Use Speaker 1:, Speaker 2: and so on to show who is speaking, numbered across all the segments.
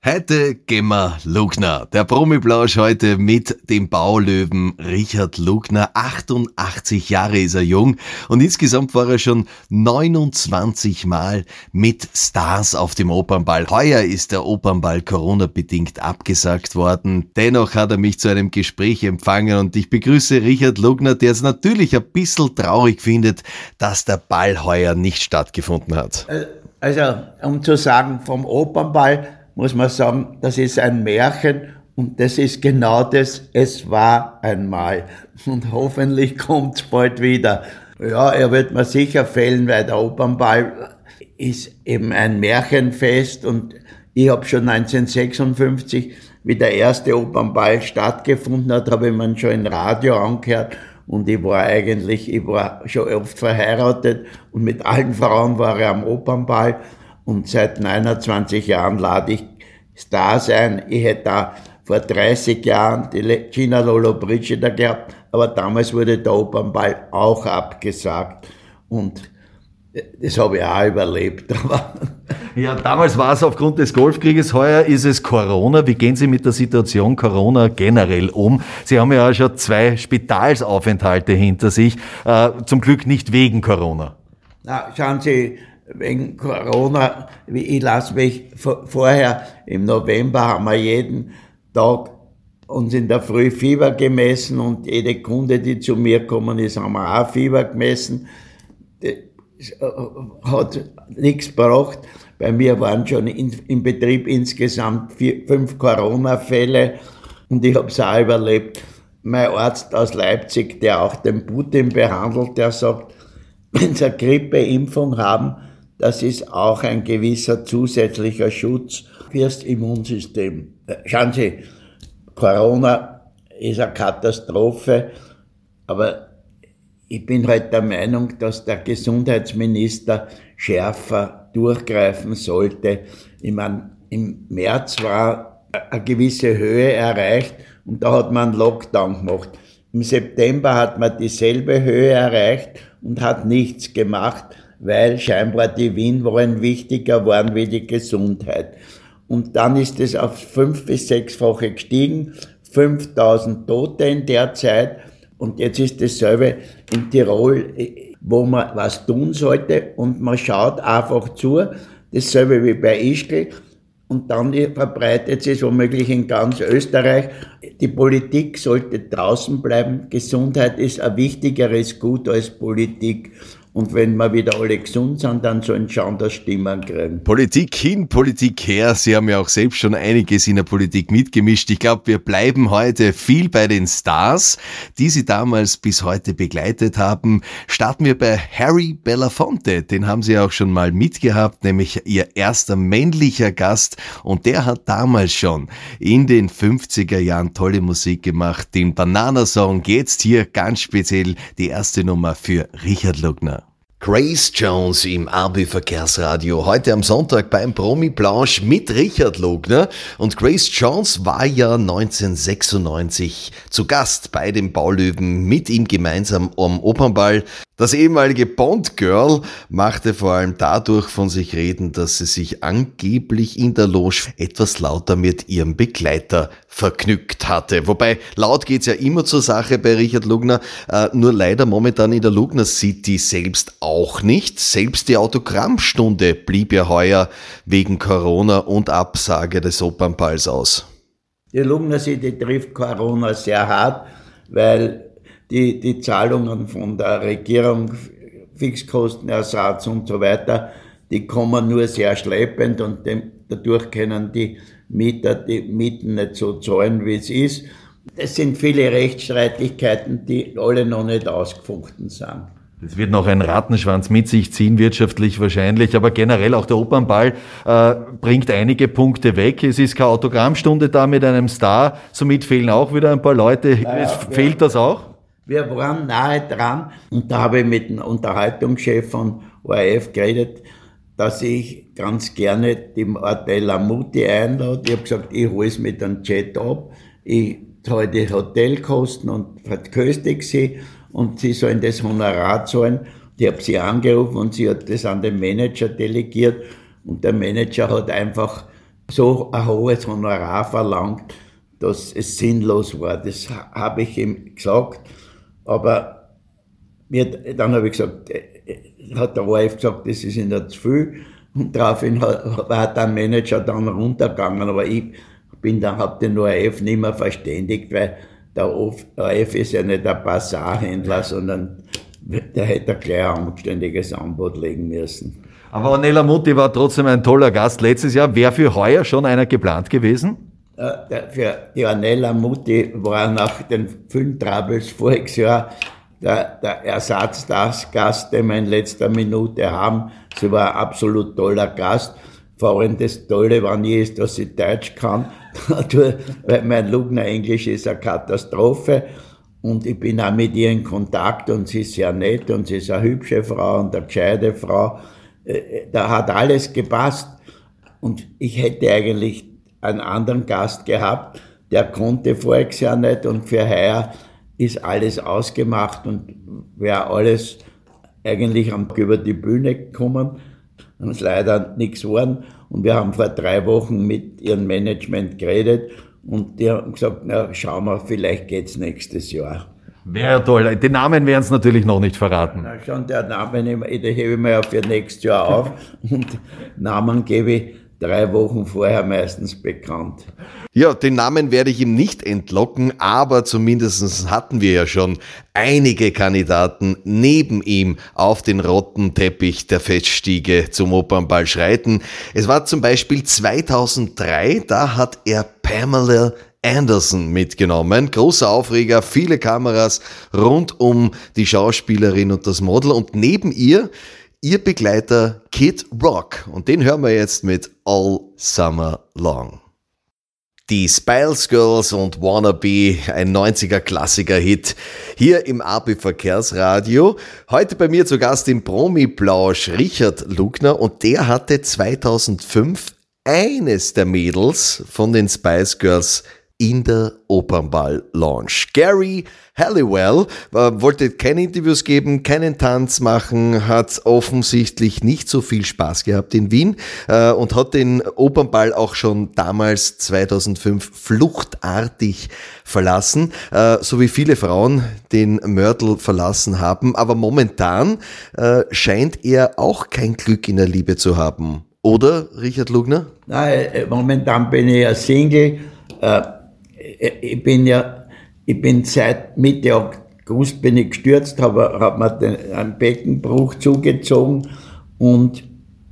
Speaker 1: Heute gehen wir Lugner. Der Promi-Plausch heute mit dem Baulöwen Richard Lugner. 88 Jahre ist er jung und insgesamt war er schon 29 Mal mit Stars auf dem Opernball. Heuer ist der Opernball Corona-bedingt abgesagt worden. Dennoch hat er mich zu einem Gespräch empfangen und ich begrüße Richard Lugner, der es natürlich ein bisschen traurig findet, dass der Ball heuer nicht stattgefunden hat.
Speaker 2: Also, um zu sagen, vom Opernball muss man sagen, das ist ein Märchen und das ist genau das, es war einmal. Und hoffentlich kommt's bald wieder. Ja, er wird mir sicher fehlen, weil der Opernball ist eben ein Märchenfest und ich habe schon 1956, wie der erste Opernball stattgefunden hat, habe ich mir schon im Radio angehört und ich war schon oft verheiratet und mit allen Frauen war ich am Opernball. Und seit 29 Jahren lade ich Stars ein. Ich hätte da vor 30 Jahren die Gina Lollobrigida gehabt, aber damals wurde der Opernball auch abgesagt. Und das habe ich auch überlebt.
Speaker 1: Ja, damals war es aufgrund des Golfkrieges, heuer ist es Corona. Wie gehen Sie mit der Situation Corona generell um? Sie haben ja schon 2 Spitalsaufenthalte hinter sich, zum Glück nicht wegen Corona.
Speaker 2: Na, schauen Sie, wegen Corona, ich lasse mich vorher, im November haben wir jeden Tag uns in der Früh Fieber gemessen und jede Kunde, die zu mir gekommen ist, haben wir auch Fieber gemessen. Das hat nichts gebracht. Bei mir waren schon im Betrieb insgesamt 5 Corona-Fälle und ich habe es auch überlebt. Mein Arzt aus Leipzig, der auch den Putin behandelt, der sagt, wenn Sie eine Grippeimpfung haben, das ist auch ein gewisser zusätzlicher Schutz fürs Immunsystem. Schauen Sie, Corona ist eine Katastrophe, aber ich bin halt der Meinung, dass der Gesundheitsminister schärfer durchgreifen sollte. Ich meine, im März war eine gewisse Höhe erreicht und da hat man einen Lockdown gemacht. Im September hat man dieselbe Höhe erreicht und hat nichts gemacht, weil scheinbar die Windwollen wichtiger waren wie die Gesundheit. Und dann ist es auf 5- bis 6-fache gestiegen, 5000 Tote in der Zeit. Und jetzt ist dasselbe in Tirol, wo man was tun sollte und man schaut einfach zu, dasselbe wie bei Ischgl. Und dann verbreitet sich womöglich in ganz Österreich. Die Politik sollte draußen bleiben. Gesundheit ist ein wichtigeres Gut als Politik. Und wenn wir wieder alle gesund sind, dann sollen schauen, dass Stimmen kriegen.
Speaker 1: Politik hin, Politik her. Sie haben ja auch selbst schon einiges in der Politik mitgemischt. Ich glaube, wir bleiben heute viel bei den Stars, die Sie damals bis heute begleitet haben. Starten wir bei Harry Belafonte. Den haben Sie auch schon mal mitgehabt, nämlich Ihr erster männlicher Gast. Und der hat damals schon in den 50er Jahren tolle Musik gemacht. Den Bananasong, jetzt hier ganz speziell die erste Nummer für Richard Lugner. Grace Jones im RB Verkehrsradio, heute am Sonntag beim Promi-Plausch mit Richard Lugner. Und Grace Jones war ja 1996 zu Gast bei den Baulöwen mit ihm gemeinsam am Opernball. Das ehemalige Bond-Girl machte vor allem dadurch von sich reden, dass sie sich angeblich in der Loge etwas lauter mit ihrem Begleiter vergnügt hatte. Wobei, laut geht's ja immer zur Sache bei Richard Lugner, nur leider momentan in der Lugner City selbst auch nicht. Selbst die Autogrammstunde blieb ja heuer wegen Corona und Absage des Opernballs aus.
Speaker 2: Die Lugner City trifft Corona sehr hart, weil die Zahlungen von der Regierung, Fixkostenersatz und so weiter, die kommen nur sehr schleppend und dadurch können die Mieter die Mieten nicht so zahlen, wie es ist. Es sind viele Rechtsstreitigkeiten, die alle noch nicht ausgefochten sind.
Speaker 1: Das wird noch ein Rattenschwanz mit sich ziehen, wirtschaftlich wahrscheinlich, aber generell auch der Opernball bringt einige Punkte weg. Es ist keine Autogrammstunde da mit einem Star, somit fehlen auch wieder ein paar Leute. Fehlt das auch?
Speaker 2: Wir waren nahe dran und da habe ich mit dem Unterhaltungschef von ORF geredet, dass ich ganz gerne die Martella Mutti einlade. Ich habe gesagt, ich hole es mit einem Jet ab, ich zahle die Hotelkosten und verköstige sie und sie sollen das Honorar zahlen. Ich habe sie angerufen und sie hat das an den Manager delegiert und der Manager hat einfach so ein hohes Honorar verlangt, dass es sinnlos war. Das habe ich ihm gesagt, aber dann habe ich gesagt, hat der ORF gesagt, das ist ihnen zu viel. Und daraufhin war der Manager dann runtergegangen, aber ich habe den ORF nicht mehr verständigt, weil der ORF ist ja nicht ein Basarhändler, sondern der hätte gleich ein anständiges Angebot legen müssen.
Speaker 1: Aber Ornella Muti war trotzdem ein toller Gast letztes Jahr. Wäre für heuer schon einer geplant gewesen?
Speaker 2: Für die Ornella Muti war nach den Filmtroubles voriges Jahr der Ersatzgast, den wir in letzter Minute haben. Sie war ein absolut toller Gast. Vor allem das Tolle an ihr ist, dass sie Deutsch kann. Weil mein Lugner Englisch ist eine Katastrophe. Und ich bin auch mit ihr in Kontakt und sie ist sehr nett und sie ist eine hübsche Frau und eine gescheite Frau. Da hat alles gepasst. Und ich hätte eigentlich einen anderen Gast gehabt, der konnte voriges Jahr nicht und für heuer ist alles ausgemacht und wäre alles eigentlich über die Bühne gekommen. Dann ist leider nichts geworden und wir haben vor 3 Wochen mit ihrem Management geredet und die haben gesagt, na schauen wir, vielleicht geht's nächstes Jahr.
Speaker 1: Wäre toll. Den Namen werden Sie natürlich noch nicht verraten.
Speaker 2: Na schon, der Name, den hebe ich mir ja für nächstes Jahr auf und Namen gebe ich 3 Wochen vorher meistens bekannt.
Speaker 1: Ja, den Namen werde ich ihm nicht entlocken, aber zumindest hatten wir ja schon einige Kandidaten neben ihm auf den roten Teppich der Feststiege zum Opernball schreiten. Es war zum Beispiel 2003, da hat er Pamela Anderson mitgenommen. Großer Aufreger, viele Kameras rund um die Schauspielerin und das Model und neben ihr Begleiter Kid Rock und den hören wir jetzt mit All Summer Long. Die Spice Girls und Wannabe, ein 90er-Klassiker-Hit, hier im AP Verkehrsradio. Heute bei mir zu Gast im Promi-Plausch Richard Lugner und der hatte 2005 eines der Mädels von den Spice Girls in der Opernball-Lounge. Gary Halliwell wollte keine Interviews geben, keinen Tanz machen, hat offensichtlich nicht so viel Spaß gehabt in Wien und hat den Opernball auch schon damals 2005 fluchtartig verlassen, so wie viele Frauen den Mörtel verlassen haben. Aber momentan scheint er auch kein Glück in der Liebe zu haben. Oder, Richard Lugner?
Speaker 2: Nein, momentan bin ich ja Single. Ich bin seit Mitte August bin ich gestürzt, hab mir einen Beckenbruch zugezogen und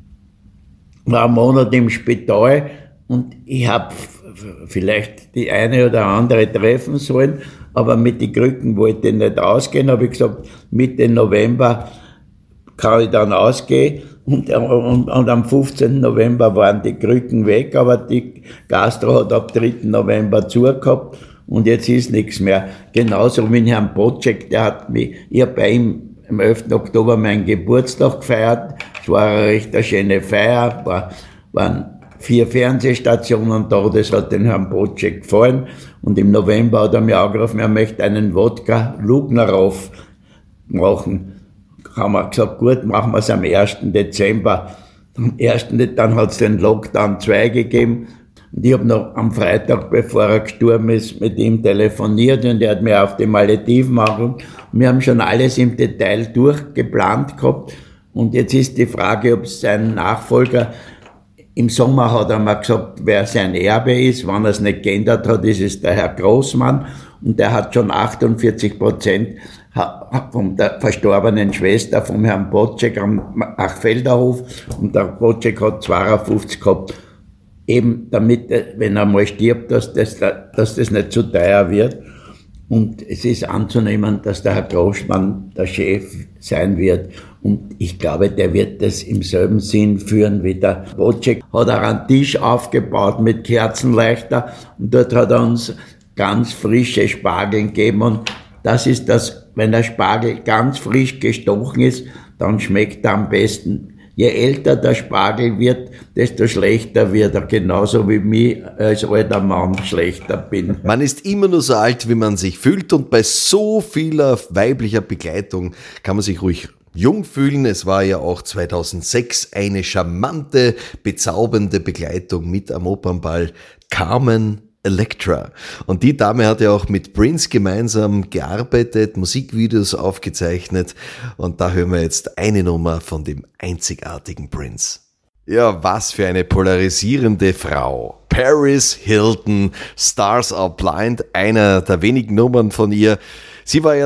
Speaker 2: war einen Monat im Spital und ich habe vielleicht die eine oder andere treffen sollen, aber mit den Krücken wollte ich nicht ausgehen, habe ich gesagt, Mitte November kann ich dann ausgehen. Und am 15. November waren die Krücken weg, aber die Gastro hat ab 3. November zugehabt und jetzt ist nichts mehr. Genauso wie Herrn Bocek, ich habe bei ihm am 11. Oktober meinen Geburtstag gefeiert. Es war eine recht schöne Feier, waren 4 Fernsehstationen da, das hat den Herrn Bocek gefallen. Und im November hat er mir angerufen, er möchte einen Wodka Lugnerov machen. Haben wir gesagt, gut, machen wir es am 1. Dezember. Dann hat es den Lockdown 2 gegeben. Und ich habe noch am Freitag, bevor er gestorben ist, mit ihm telefoniert und er hat mir auf die Malediven angerufen. Wir haben schon alles im Detail durchgeplant gehabt. Und jetzt ist die Frage, ob es sein Nachfolger, im Sommer hat er mir gesagt, wer sein Erbe ist. Wenn er es nicht geändert hat, ist es der Herr Großmann. Und der hat schon 48% von der verstorbenen Schwester vom Herrn Bocek am Achfelderhof und der Bocek hat 52 gehabt, eben damit, wenn er mal stirbt, dass das nicht zu teuer wird. Und es ist anzunehmen, dass der Herr Großmann der Chef sein wird. Und ich glaube, der wird das im selben Sinn führen wie der Bocek. Hat er einen Tisch aufgebaut mit Kerzenleuchter und dort hat er uns ganz frische Spargeln gegeben und das ist das, wenn der Spargel ganz frisch gestochen ist, dann schmeckt er am besten. Je älter der Spargel wird, desto schlechter wird er, genauso wie ich als alter Mann schlechter bin.
Speaker 1: Man ist immer nur so alt, wie man sich fühlt und bei so vieler weiblicher Begleitung kann man sich ruhig jung fühlen. Es war ja auch 2006 eine charmante, bezaubernde Begleitung mit am Opernball, Carmen Electra. Und die Dame hat ja auch mit Prince gemeinsam gearbeitet, Musikvideos aufgezeichnet. Und da hören wir jetzt eine Nummer von dem einzigartigen Prince. Ja, was für eine polarisierende Frau. Paris Hilton, Stars Are Blind, einer der wenigen Nummern von ihr. Sie war ja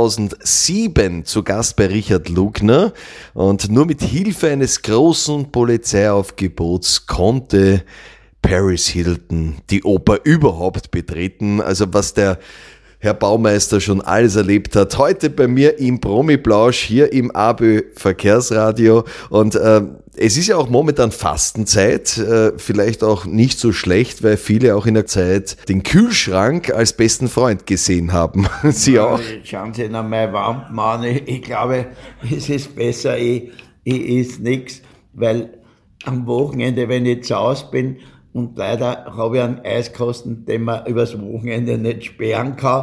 Speaker 1: 2007 zu Gast bei Richard Lugner und nur mit Hilfe eines großen Polizeiaufgebots konnte Paris Hilton die Oper überhaupt betreten. Also was der Herr Baumeister schon alles erlebt hat. Heute bei mir im Promi-Plausch hier im ABÖ Verkehrsradio. Und es ist ja auch momentan Fastenzeit, vielleicht auch nicht so schlecht, weil viele auch in der Zeit den Kühlschrank als besten Freund gesehen haben. Sie auch?
Speaker 2: Schauen Sie nach meine Wand, Mann. Ich glaube, es ist besser, ich esse nichts, weil am Wochenende, wenn ich zu Hause bin, und leider habe ich einen Eiskasten, den man übers Wochenende nicht sperren kann.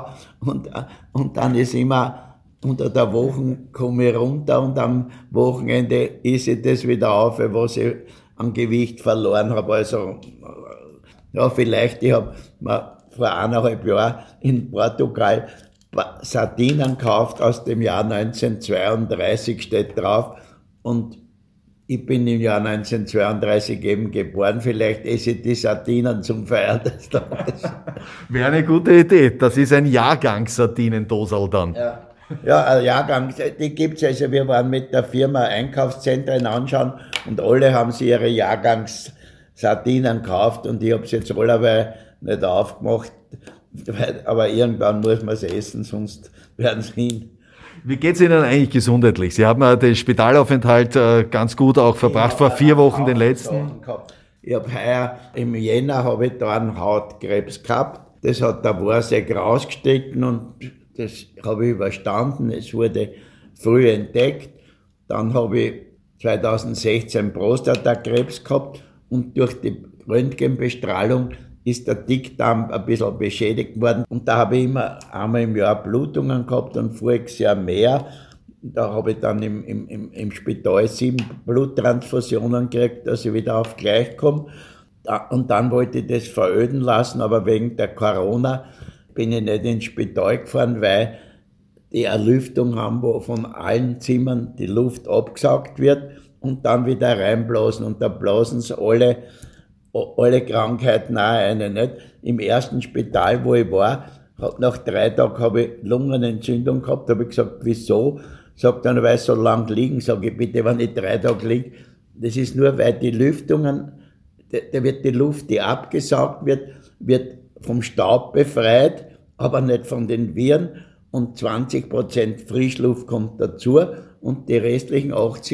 Speaker 2: Und dann ist immer, unter der Woche komme ich runter und am Wochenende esse ich das wieder auf, was ich an Gewicht verloren habe. Also, ja, vielleicht, ich habe mir vor 1,5 Jahren in Portugal Sardinen gekauft aus dem Jahr 1932, steht drauf. Und ich bin im Jahr 1932 eben geboren, vielleicht esse ich die Sardinen zum Feiern des Tages.
Speaker 1: Wäre eine gute Idee. Das ist ein Jahrgang-Sardinendosal dann.
Speaker 2: Ja, ein Jahrgang, die gibt's also. Wir waren mit der Firma Einkaufszentren anschauen und alle haben sie ihre Jahrgangs-Sardinen gekauft und ich habe sie jetzt alle nicht aufgemacht, aber irgendwann muss man es essen, sonst werden sie hin.
Speaker 1: Wie geht's Ihnen eigentlich gesundheitlich? Sie haben ja den Spitalaufenthalt ganz gut auch verbracht, vor 4 Wochen den letzten.
Speaker 2: Ich habe heuer, im Jänner habe ich da einen Hautkrebs gehabt. Das hat der Warsek rausgesteckt und das habe ich überstanden. Es wurde früh entdeckt. Dann habe ich 2016 Prostatakrebs gehabt und durch die Röntgenbestrahlung ist der Dickdarm ein bisschen beschädigt worden. Und da habe ich immer einmal im Jahr Blutungen gehabt und voriges Jahr mehr. Da habe ich dann im Spital 7 Bluttransfusionen gekriegt, dass ich wieder auf gleich komme. Und dann wollte ich das veröden lassen, aber wegen der Corona bin ich nicht ins Spital gefahren, weil die Erlüftung haben, wo von allen Zimmern die Luft abgesaugt wird und dann wieder reinblasen. Und da blasen sie alle Krankheiten auch eine, nicht? Im ersten Spital, wo ich war, nach 3 Tagen habe ich Lungenentzündung gehabt, habe ich gesagt, wieso? Sagt dann, weil ich so lang liegen, sage ich, bitte, wenn ich 3 Tage liege. Das ist nur, weil die Lüftungen, da wird die Luft, die abgesaugt wird vom Staub befreit, aber nicht von den Viren und 20% Frischluft kommt dazu und die restlichen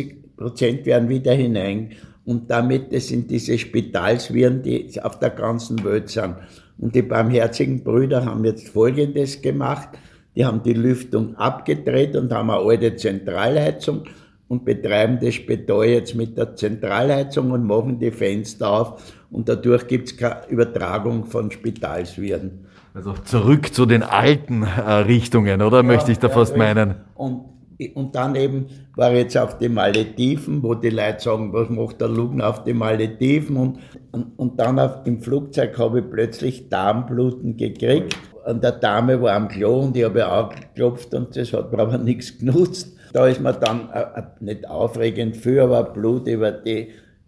Speaker 2: 80% werden wieder hinein. Und damit, das sind diese Spitalsviren, die auf der ganzen Welt sind. Und die Barmherzigen Brüder haben jetzt Folgendes gemacht. Die haben die Lüftung abgedreht und haben eine alte Zentralheizung und betreiben das Spital jetzt mit der Zentralheizung und machen die Fenster auf. Und dadurch gibt es keine Übertragung von Spitalsviren.
Speaker 1: Also zurück zu den alten Richtungen, oder? Ja, möchte ich da fast meinen.
Speaker 2: Und dann eben war ich jetzt auf die Malediven, wo die Leute sagen, was macht der Lugner auf die Malediven? Und dann im Flugzeug habe ich plötzlich Darmbluten gekriegt. Und der Dame war am Klo und ich habe auch geklopft und das hat mir aber nichts genutzt. Da ist mir dann nicht aufregend viel, aber Blut über den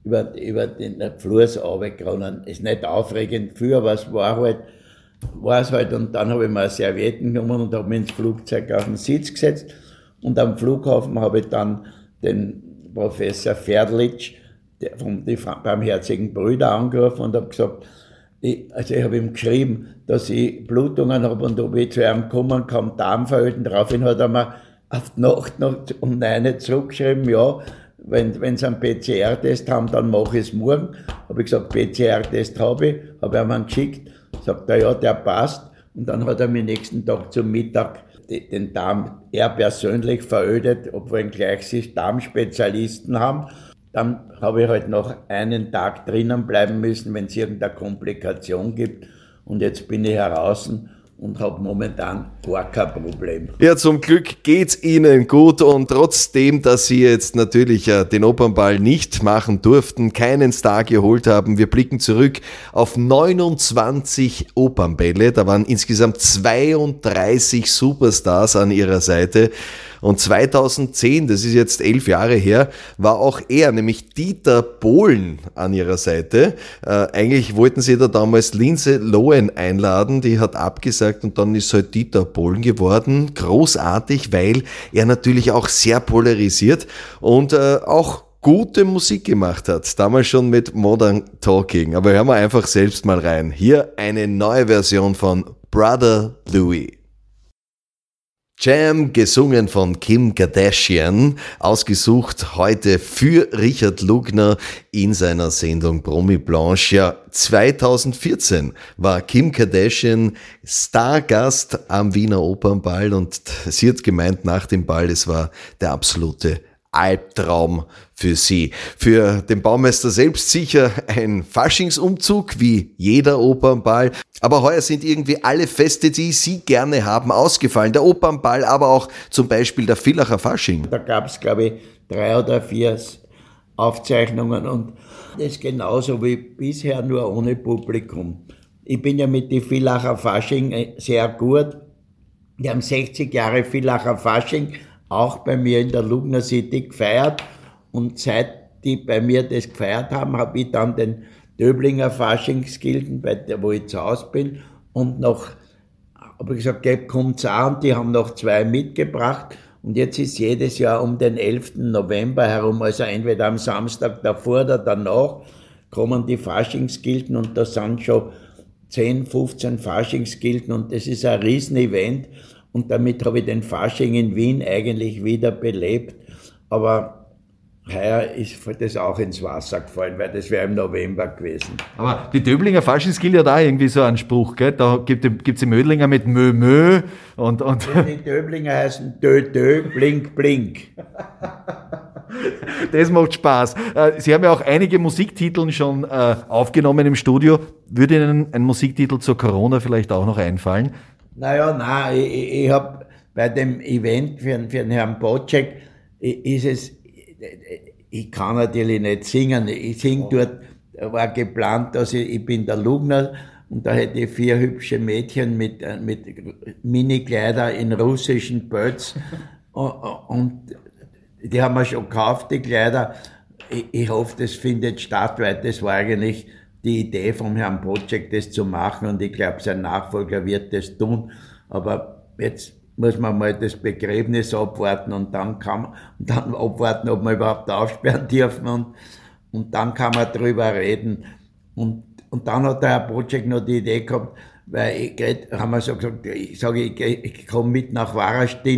Speaker 2: Fluss runtergegangen. Ist nicht aufregend viel, aber es war es halt. Und dann habe ich mir eine Servietten genommen und habe mich ins Flugzeug auf den Sitz gesetzt. Und am Flughafen habe ich dann den Professor Ferdlitsch von den Barmherzigen Brüder angerufen und habe gesagt, ich habe ihm geschrieben, dass ich Blutungen habe und ob ich zu ihm kommen kann, Darmverhältnis. Daraufhin hat er mir auf die Nacht noch um 9 Uhr zurückgeschrieben, ja, wenn sie einen PCR-Test haben, dann mache ich es morgen. Habe ich gesagt, PCR-Test habe ich ihm geschickt. Sagt er, ja, der passt. Und dann hat er mir nächsten Tag zum Mittag den Darm persönlich verödet, obwohl ihn gleich sich Darmspezialisten haben. Dann habe ich halt noch einen Tag drinnen bleiben müssen, wenn es irgendeine Komplikation gibt. Und jetzt bin ich heraus und habe momentan gar kein Problem.
Speaker 1: Ja, zum Glück geht's Ihnen gut und trotzdem, dass Sie jetzt natürlich den Opernball nicht machen durften, keinen Star geholt haben, wir blicken zurück auf 29 Opernbälle, da waren insgesamt 32 Superstars an Ihrer Seite. Und 2010, das ist jetzt 11 Jahre her, war auch er, nämlich Dieter Bohlen, an ihrer Seite. Eigentlich wollten sie da damals Lindsay Lohan einladen, die hat abgesagt und dann ist halt Dieter Bohlen geworden. Großartig, weil er natürlich auch sehr polarisiert und auch gute Musik gemacht hat. Damals schon mit Modern Talking. Aber hören wir einfach selbst mal rein. Hier eine neue Version von Brother Louie. Jam, gesungen von Kim Kardashian, ausgesucht heute für Richard Lugner in seiner Sendung Promi Blanche. Ja, 2014 war Kim Kardashian Stargast am Wiener Opernball und sie hat gemeint nach dem Ball, es war der absolute Albtraum für sie. Für den Baumeister selbst sicher ein Faschingsumzug wie jeder Opernball. Aber heuer sind irgendwie alle Feste, die Sie gerne haben, ausgefallen. Der Opernball, aber auch zum Beispiel der Villacher Fasching.
Speaker 2: Da gab es, glaube ich, 3 oder 4 Aufzeichnungen und das ist genauso wie bisher, nur ohne Publikum. Ich bin ja mit den Villacher Fasching sehr gut. Wir haben 60 Jahre Villacher Fasching auch bei mir in der Lugner City gefeiert und seit die bei mir das gefeiert haben, habe ich dann den Döblinger Faschingsgilden, wo ich zu Hause bin, und noch, habe ich gesagt, kommt's auch, und die haben noch 2 mitgebracht und jetzt ist jedes Jahr um den 11. November herum, also entweder am Samstag davor oder danach, kommen die Faschingsgilden und da sind schon 10, 15 Faschingsgilden und das ist ein Riesenevent. Und damit habe ich den Fasching in Wien eigentlich wieder belebt. Aber heuer ist das auch ins Wasser gefallen, weil das wäre im November gewesen.
Speaker 3: Aber die Döblinger Faschingsgilde hat auch irgendwie so einen Spruch, gell? Da gibt's im Mödlinger mit Mö Mö und
Speaker 2: die Döblinger heißen Dö Dö, Blink Blink.
Speaker 3: Das macht Spaß. Sie haben ja auch einige Musiktitel schon aufgenommen im Studio. Würde Ihnen ein Musiktitel zur Corona vielleicht auch noch einfallen?
Speaker 2: Nein, ich habe bei dem Event für den Herrn Bocek, ich kann natürlich nicht singen. Ich singe dort, war geplant, dass ich bin der Lugner und da hätte ich 4 hübsche Mädchen mit Minikleider in russischen Pelz und die haben wir schon gekauft, die Kleider. Ich hoffe, das findet statt, weil das war eigentlich die Idee vom Herrn Bocek, das zu machen, und ich glaube, sein Nachfolger wird das tun. Aber jetzt muss man mal das Begräbnis abwarten und dann abwarten, ob wir überhaupt aufsperren dürfen, und dann kann man drüber reden. Und dann hat der Herr Bocek noch die Idee gehabt, weil haben wir so gesagt, ich komme mit nach Warastin.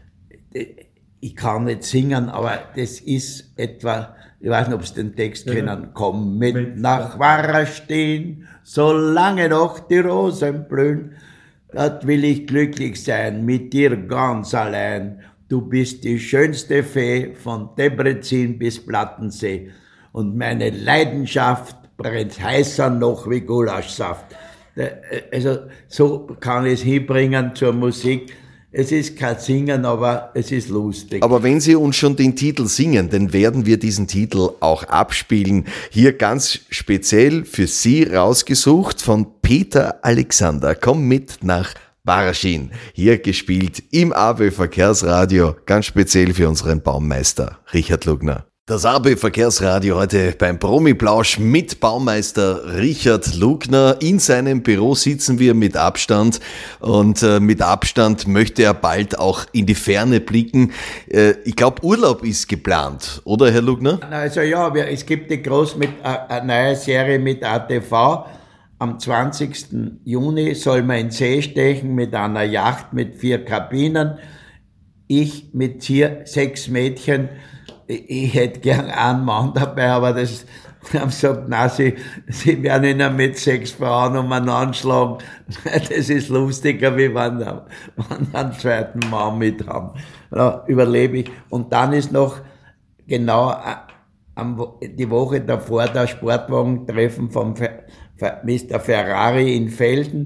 Speaker 2: Ich kann nicht singen, aber das ist etwa, ich weiß nicht, ob Sie den Text kennen, komm mit nach Warastin, solange noch die Rosen blühen, dort will ich glücklich sein, mit dir ganz allein. Du bist die schönste Fee von Debrecen bis Plattensee und meine Leidenschaft brennt heißer noch wie Gulaschsaft. Also so kann ich es hinbringen zur Musik. Es ist kein Singen, aber es ist lustig.
Speaker 1: Aber wenn Sie uns schon den Titel singen, dann werden wir diesen Titel auch abspielen. Hier ganz speziell für Sie rausgesucht von Peter Alexander. Komm mit nach Warschin. Hier gespielt im AB Verkehrsradio, ganz speziell für unseren Baumeister Richard Lugner. Das AB Verkehrsradio heute beim Promi-Plausch mit Baumeister Richard Lugner. In seinem Büro sitzen wir mit Abstand und mit Abstand möchte er bald auch in die Ferne blicken. Ich glaube, Urlaub ist geplant, oder Herr Lugner?
Speaker 2: Also ja, es gibt eine neue Serie mit ATV. Am 20. Juni soll man in See stechen mit einer Yacht mit 4 Kabinen. Ich mit 6 Mädchen. Ich hätte gern einen Mann dabei, aber die haben gesagt, nein, sie werden ihn mit 6 Frauen umeinander schlagen. Das ist lustiger, wie wenn wir einen zweiten Mann mit haben. Da überlebe ich. Und dann ist noch genau die Woche davor der Sportwagentreffen vom Mr. Ferrari in Velden.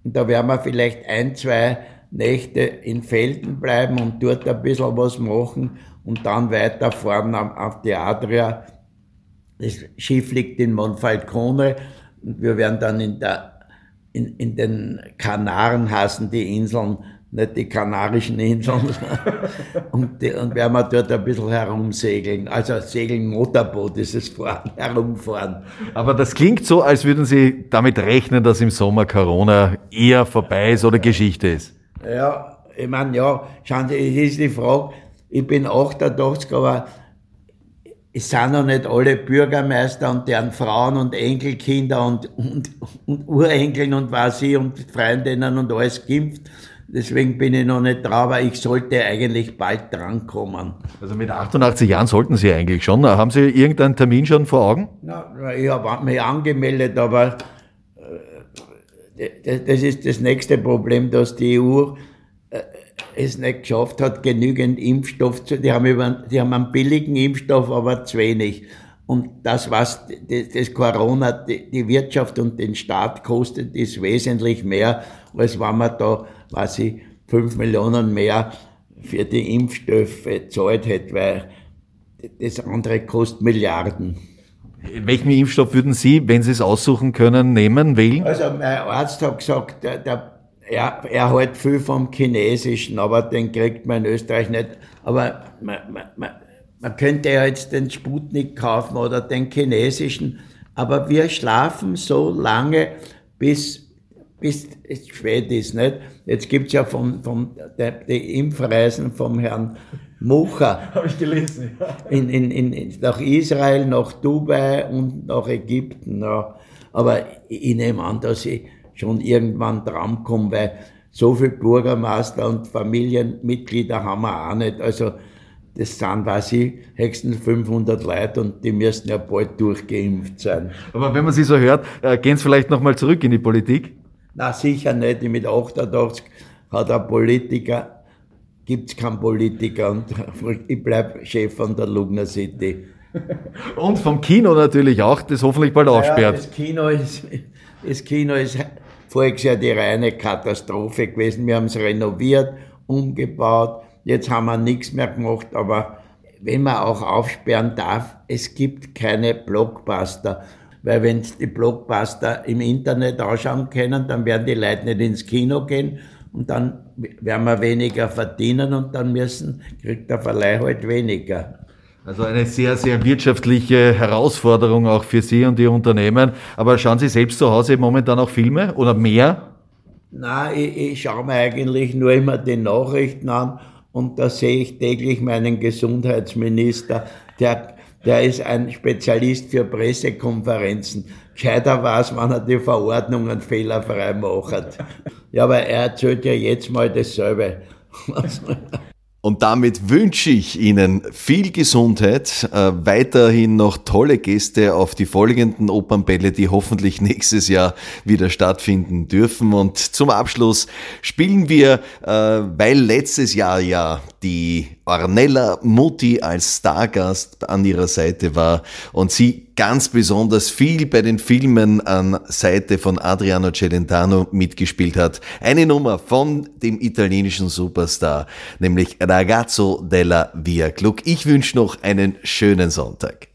Speaker 2: Und da werden wir vielleicht 1-2 Nächte in Velden bleiben und dort ein bisschen was machen und dann weiterfahren auf die Adria. Das Schiff liegt in Monfalcone und wir werden dann in den Kanaren heißen die Inseln, nicht die Kanarischen Inseln, und werden wir dort ein bisschen herumsegeln. Also segeln, Motorboot ist es, herumfahren.
Speaker 3: Aber das klingt so, als würden Sie damit rechnen, dass im Sommer Corona eher vorbei ist oder Geschichte ist.
Speaker 2: Ja, ich meine, ja, schauen Sie, es ist die Frage, ich bin 88, aber es sind noch nicht alle Bürgermeister und deren Frauen und Enkelkinder und Urenkeln und was ich und Freundinnen und alles geimpft. Deswegen bin ich noch nicht dran, aber ich sollte eigentlich bald drankommen.
Speaker 3: Also mit 88 Jahren sollten Sie eigentlich schon. Haben Sie irgendeinen Termin schon vor Augen?
Speaker 2: Na, ich habe mich angemeldet, aber das ist das nächste Problem, dass die EU es nicht geschafft hat, genügend Impfstoff zu, die haben einen billigen Impfstoff, aber zu wenig. Und das, was das Corona die Wirtschaft und den Staat kostet, ist wesentlich mehr, als wenn man da, 5 Millionen mehr für die Impfstoffe gezahlt hätte, weil das andere kostet Milliarden.
Speaker 3: Welchen Impfstoff würden Sie, wenn Sie es aussuchen können, nehmen, wählen?
Speaker 2: Also mein Arzt hat gesagt, er hält viel vom Chinesischen, aber den kriegt man in Österreich nicht. Aber man könnte ja jetzt den Sputnik kaufen oder den chinesischen, aber wir schlafen so lange, bis es spät ist, nicht? Jetzt gibt's ja die Impfreisen vom Herrn Mucha.
Speaker 3: Habe ich gelesen,
Speaker 2: ja. Nach Israel, nach Dubai und nach Ägypten. Ja. Aber ich nehme an, dass ich schon irgendwann drankomme, weil so viele Bürgermeister und Familienmitglieder haben wir auch nicht. Also das sind, höchstens 500 Leute und die müssten ja bald durchgeimpft sein.
Speaker 3: Aber wenn man Sie so hört, gehen Sie vielleicht nochmal zurück in die Politik?
Speaker 2: Na, sicher nicht. Mit 88 hat ein Politiker, gibt's keinen Politiker und ich bleib Chef von der Lugner City.
Speaker 3: Und vom Kino natürlich auch, das hoffentlich bald aufsperrt.
Speaker 2: Ja, das Kino ist voriges Jahr die reine Katastrophe gewesen. Wir haben es renoviert, umgebaut. Jetzt haben wir nichts mehr gemacht, aber wenn man auch aufsperren darf, es gibt keine Blockbuster. Weil wenn die Blockbuster im Internet anschauen können, dann werden die Leute nicht ins Kino gehen und dann werden wir weniger verdienen und dann kriegt der Verleih halt weniger.
Speaker 3: Also eine sehr, sehr wirtschaftliche Herausforderung auch für Sie und Ihr Unternehmen. Aber schauen Sie selbst zu Hause momentan auch Filme oder mehr?
Speaker 2: Nein, ich schaue mir eigentlich nur immer die Nachrichten an und da sehe ich täglich meinen Gesundheitsminister, der ist ein Spezialist für Pressekonferenzen. Gescheiter weiß, wann er die Verordnungen fehlerfrei macht. Ja, aber er erzählt ja jetzt mal dasselbe.
Speaker 1: Und damit wünsche ich Ihnen viel Gesundheit, weiterhin noch tolle Gäste auf die folgenden Opernbälle, die hoffentlich nächstes Jahr wieder stattfinden dürfen. Und zum Abschluss spielen wir, weil letztes Jahr ja die Ornella Muti als Stargast an ihrer Seite war und sie ganz besonders viel bei den Filmen an Seite von Adriano Celentano mitgespielt hat. Eine Nummer von dem italienischen Superstar, nämlich Ragazzo della Via Gluck. Ich wünsche noch einen schönen Sonntag.